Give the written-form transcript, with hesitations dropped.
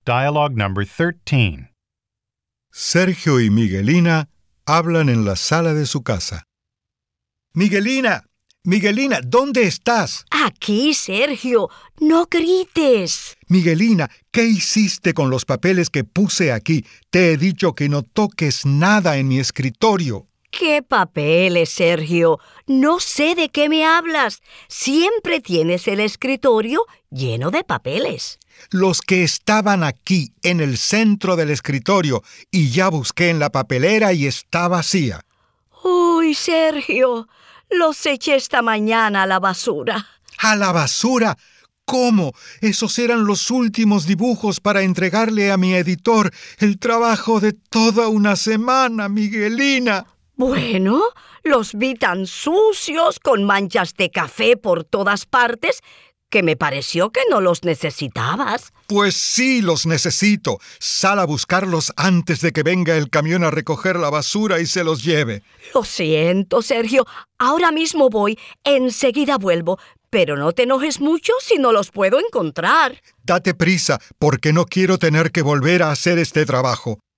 Dialogue number 13. Sergio y Miguelina hablan en la sala de su casa. Miguelina, ¿dónde estás? Aquí, Sergio. No grites. Miguelina, ¿qué hiciste con los papeles que puse aquí? Te he dicho que no toques nada en mi escritorio. ¿Qué papeles, Sergio? No sé de qué me hablas. Siempre tienes el escritorio lleno de papeles. Los que estaban aquí, en el centro del escritorio, y ya busqué en la papelera y está vacía. Uy, Sergio, los eché esta mañana a la basura. ¿A la basura? ¿Cómo? Esos eran los últimos dibujos para entregarle a mi editor el trabajo de toda una semana, Miguelina. Bueno, los vi tan sucios, con manchas de café por todas partes, que me pareció que no los necesitabas. Pues sí los necesito. Sal a buscarlos antes de que venga el camión a recoger la basura y se los lleve. Lo siento, Sergio. Ahora mismo voy. Enseguida vuelvo. Pero no te enojes mucho si no los puedo encontrar. Date prisa, porque no quiero tener que volver a hacer este trabajo.